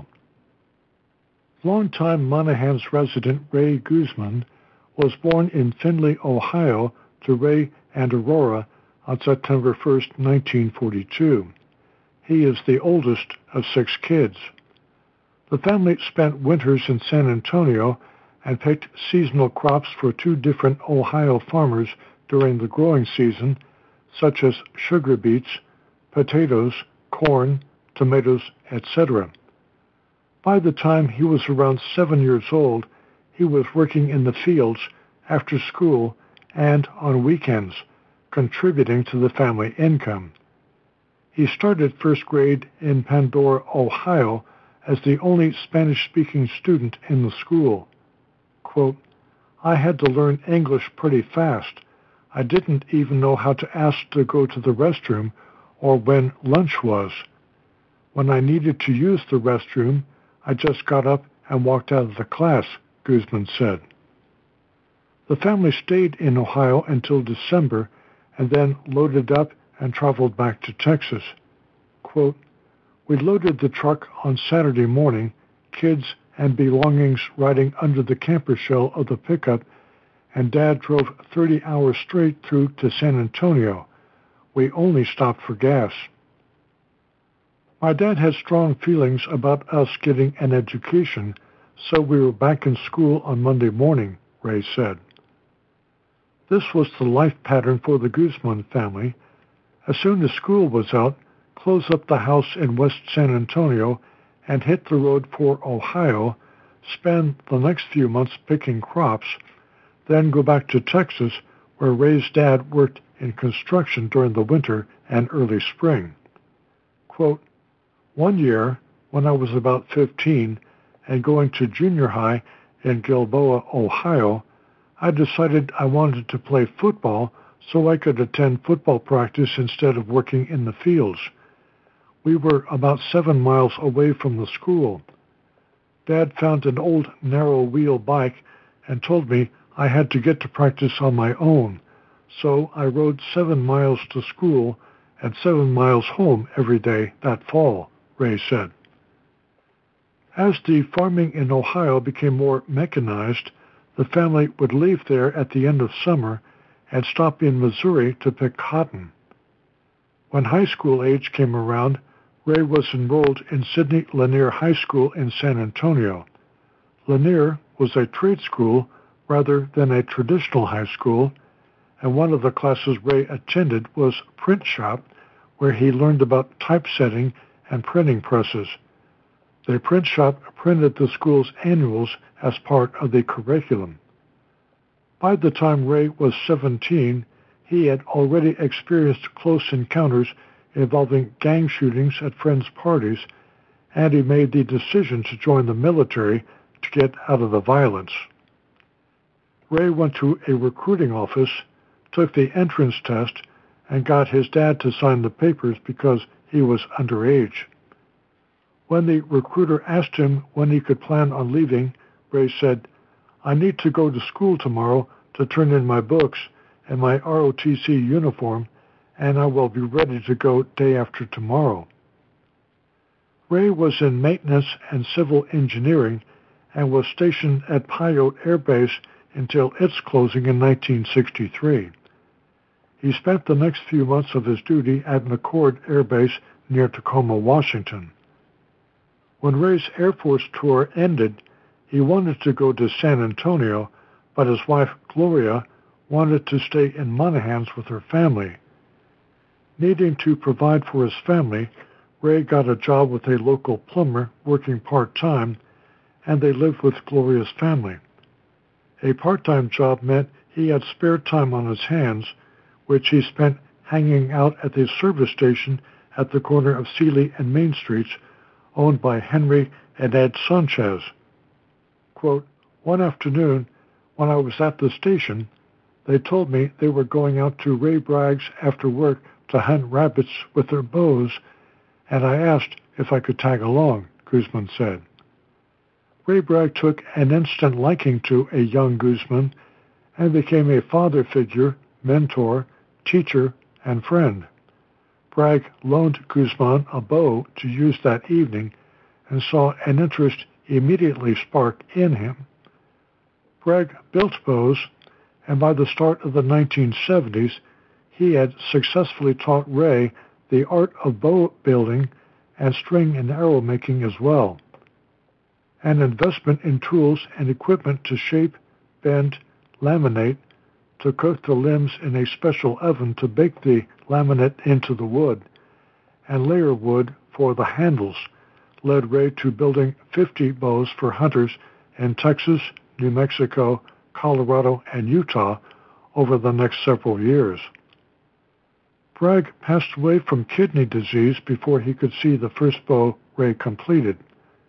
Longtime Monahans resident Ray Guzman was born in Findlay, Ohio, to Ray and Aurora on September first, nineteen forty-two. He is the oldest of six kids. The family spent winters in San Antonio and picked seasonal crops for two different Ohio farmers during the growing season, such as sugar beets, potatoes, corn, tomatoes, et cetera. By the time he was around seven years old, he was working in the fields after school and on weekends, contributing to the family income. He started first grade in Pandora, Ohio, as the only Spanish-speaking student in the school. Quote, I had to learn English pretty fast. I didn't even know how to ask to go to the restroom or when lunch was. When I needed to use the restroom, I just got up and walked out of the class, Guzman said. The family stayed in Ohio until December and then loaded up and traveled back to Texas. Quote, we loaded the truck on Saturday morning, kids and belongings riding under the camper shell of the pickup, and Dad drove thirty hours straight through to San Antonio. We only stopped for gas. My dad had strong feelings about us getting an education, so we were back in school on Monday morning, Ray said. This was the life pattern for the Guzman family. As soon as school was out, close up the house in West San Antonio and hit the road for Ohio, spend the next few months picking crops, then go back to Texas, where Ray's dad worked in construction during the winter and early spring. Quote, one year, when I was about fifteen and going to junior high in Gilboa, Ohio, I decided I wanted to play football so I could attend football practice instead of working in the fields. We were about seven miles away from the school. Dad found an old narrow-wheel bike and told me I had to get to practice on my own, so I rode seven miles to school and seven miles home every day that fall, Ray said. As the farming in Ohio became more mechanized, the family would leave there at the end of summer and stop in Missouri to pick cotton. When high school age came around, Ray was enrolled in Sidney Lanier High School in San Antonio. Lanier was a trade school rather than a traditional high school, and one of the classes Ray attended was print shop, where he learned about typesetting and printing presses. The print shop printed the school's annuals as part of the curriculum. By the time Ray was seventeen, he had already experienced close encounters involving gang shootings at friends' parties, and he made the decision to join the military to get out of the violence. Ray went to a recruiting office, took the entrance test, and got his dad to sign the papers because he was underage. When the recruiter asked him when he could plan on leaving, Ray said, "I need to go to school tomorrow to turn in my books and my R O T C uniform, and I will be ready to go day after tomorrow." Ray was in maintenance and civil engineering and was stationed at Pyote Air Base until its closing in nineteen sixty-three. He spent the next few months of his duty at McChord Air Base near Tacoma, Washington. When Ray's Air Force tour ended, he wanted to go to San Antonio, but his wife, Gloria, wanted to stay in Monahans with her family. Needing to provide for his family, Ray got a job with a local plumber working part-time, and they lived with Gloria's family. A part-time job meant he had spare time on his hands, which he spent hanging out at the service station at the corner of Seeley and Main Streets, owned by Henry and Ed Sanchez. Quote, "One afternoon, when I was at the station, they told me they were going out to Ray Bragg's after work to hunt rabbits with their bows, and I asked if I could tag along," Guzman said. Ray Bragg took an instant liking to a young Guzman and became a father figure, mentor, teacher, and friend. Bragg loaned Guzman a bow to use that evening and saw an interest immediately spark in him. Bragg built bows, and by the start of the nineteen seventies, he had successfully taught Ray the art of bow building and string and arrow making as well. An investment in tools and equipment to shape, bend, laminate, to cook the limbs in a special oven to bake the laminate into the wood, and layer wood for the handles led Ray to building fifty bows for hunters in Texas, New Mexico, Colorado, and Utah over the next several years. Bragg passed away from kidney disease before he could see the first bow Ray completed.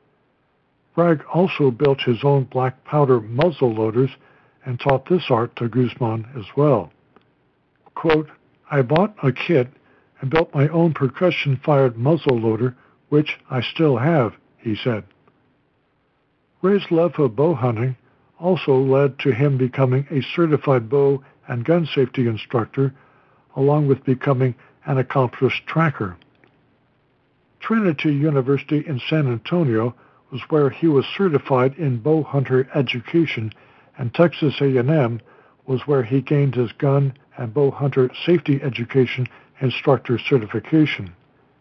Bragg also built his own black powder muzzle loaders and taught this art to Guzman as well. Quote, "I bought a kit and built my own percussion-fired muzzle loader, which I still have," he said. Ray's love of bow hunting also led to him becoming a certified bow and gun safety instructor, along with becoming an accomplished tracker. Trinity University in San Antonio was where he was certified in bow hunter education, and Texas A and M was where he gained his gun and bow hunter safety education instructor certification.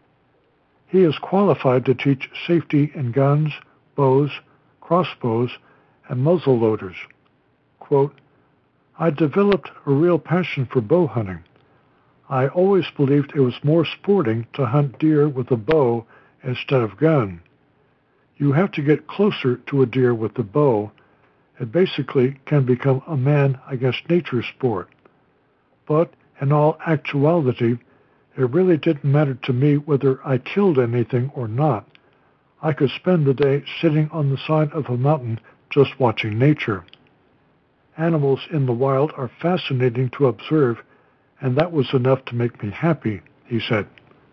He is qualified to teach safety in guns, bows, crossbows, and muzzle loaders. Quote, "I developed a real passion for bow hunting. I always believed it was more sporting to hunt deer with a bow instead of gun. You have to get closer to a deer with the bow. It basically can become a man against nature sport. But in all actuality, it really didn't matter to me whether I killed anything or not. I could spend the day sitting on the side of a mountain just watching nature. Animals in the wild are fascinating to observe, and that was enough to make me happy," he said.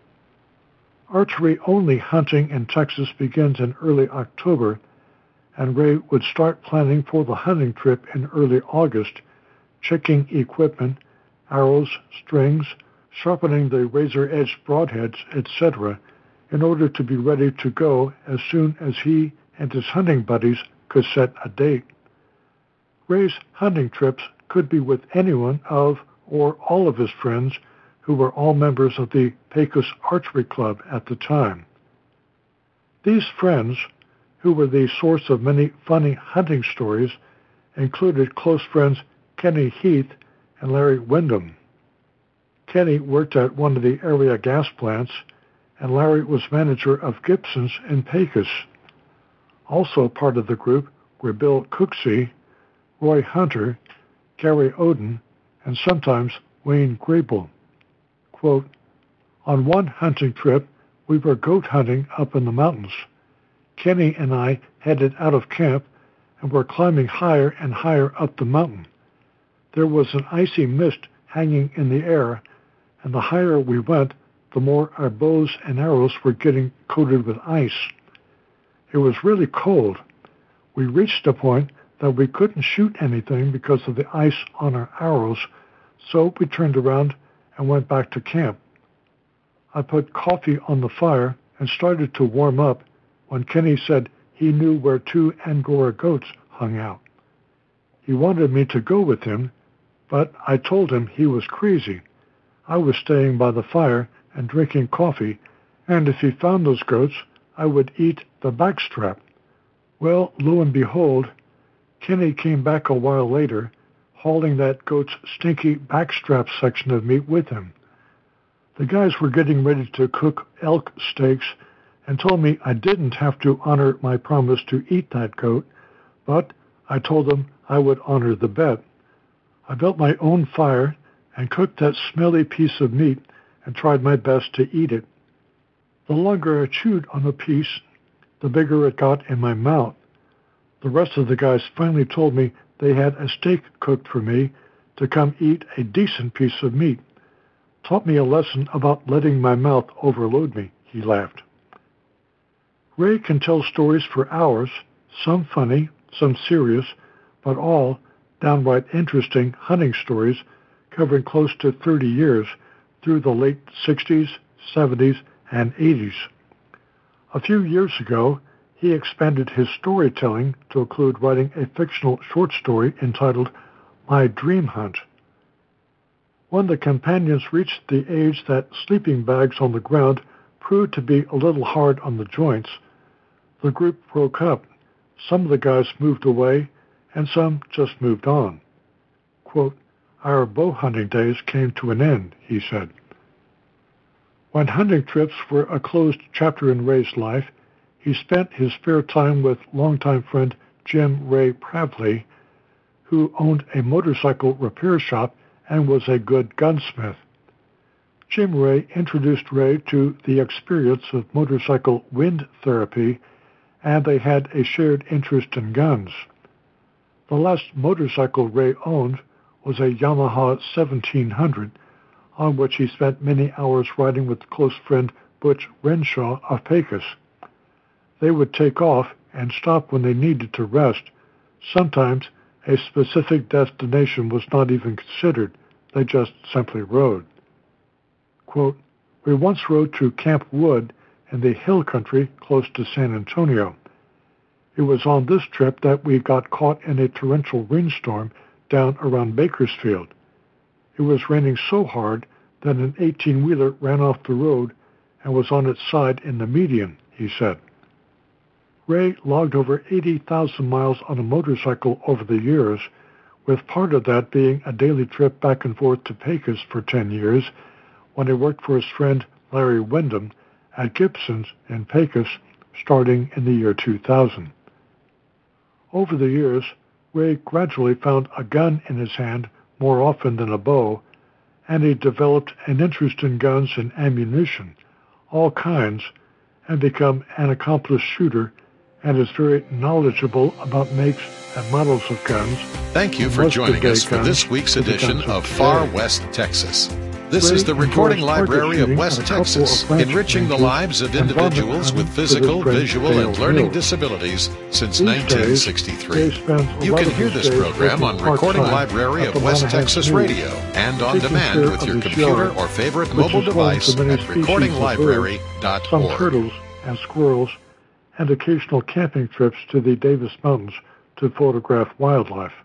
Archery-only hunting in Texas begins in early October, and Ray would start planning for the hunting trip in early August, checking equipment, arrows, strings, sharpening the razor-edged broadheads, et cetera, in order to be ready to go as soon as he and his hunting buddies could set a date. Ray's hunting trips could be with anyone of or all of his friends who were all members of the Pecos Archery Club at the time. These friends, who were the source of many funny hunting stories, included close friends Kenny Heath and Larry Wyndham. Kenny worked at one of the area gas plants, and Larry was manager of Gibson's in Pecos. Also part of the group were Bill Cooksey, Roy Hunter, Gary Oden, and sometimes Wayne Grable. Quote, on one hunting trip, we were goat hunting up in the mountains. Kenny and I headed out of camp and were climbing higher and higher up the mountain. There was an icy mist hanging in the air, and the higher we went, the more our bows and arrows were getting coated with ice. It was really cold. We reached a point that we couldn't shoot anything because of the ice on our arrows, so we turned around and went back to camp. I put coffee on the fire and started to warm up when Kenny said he knew where two Angora goats hung out. He wanted me to go with him, but I told him he was crazy. I was staying by the fire and drinking coffee, and if he found those goats, I would eat the backstrap. Well, lo and behold, Kenny came back a while later, hauling that goat's stinky backstrap section of meat with him. The guys were getting ready to cook elk steaks and told me I didn't have to honor my promise to eat that goat, but I told them I would honor the bet. I built my own fire and cooked that smelly piece of meat and tried my best to eat it. The longer I chewed on a piece, the bigger it got in my mouth. The rest of the guys finally told me they had a steak cooked for me to come eat a decent piece of meat. Taught me a lesson about letting my mouth overload me, he laughed. Ray can tell stories for hours, some funny, some serious, but all downright interesting hunting stories covering close to thirty years through the late sixties, seventies, and eighties. A few years ago, he expanded his storytelling to include writing a fictional short story entitled My Dream Hunt. When the companions reached the age that sleeping bags on the ground proved to be a little hard on the joints, the group broke up. Some of the guys moved away, and some just moved on. Quote, our bow hunting days came to an end, he said. When hunting trips were a closed chapter in Ray's life, he spent his spare time with longtime friend Jim Ray Pravley, who owned a motorcycle repair shop and was a good gunsmith. Jim Ray introduced Ray to the experience of motorcycle wind therapy, and they had a shared interest in guns. The last motorcycle Ray owned was a Yamaha seventeen hundred, on which he spent many hours riding with close friend Butch Renshaw of Pecos. They would take off and stop when they needed to rest. Sometimes a specific destination was not even considered. They just simply rode. Quote, we once rode to Camp Wood in the hill country close to San Antonio. It was on this trip that we got caught in a torrential rainstorm down around Bakersfield. It was raining so hard that an eighteen-wheeler ran off the road and was on its side in the median, he said. Ray logged over eighty thousand miles on a motorcycle over the years, with part of that being a daily trip back and forth to Pecos for ten years when he worked for his friend Larry Wyndham at Gibson's in Pecos starting in the year two thousand. Over the years, Ray gradually found a gun in his hand more often than a bow, and he developed an interest in guns and ammunition, all kinds, and become an accomplished shooter and is very knowledgeable about makes and models of guns. Thank you for joining us for this week's edition of Far West Texas. This is the recording library of West Texas, enriching the lives of individuals with physical, visual, and learning disabilities since nineteen sixty-three. You can hear this program on Recording Library of West Texas Radio and on demand with your computer or favorite mobile device at recording library dot org. Some turtles and squirrels, and occasional camping trips to the Davis Mountains to photograph wildlife.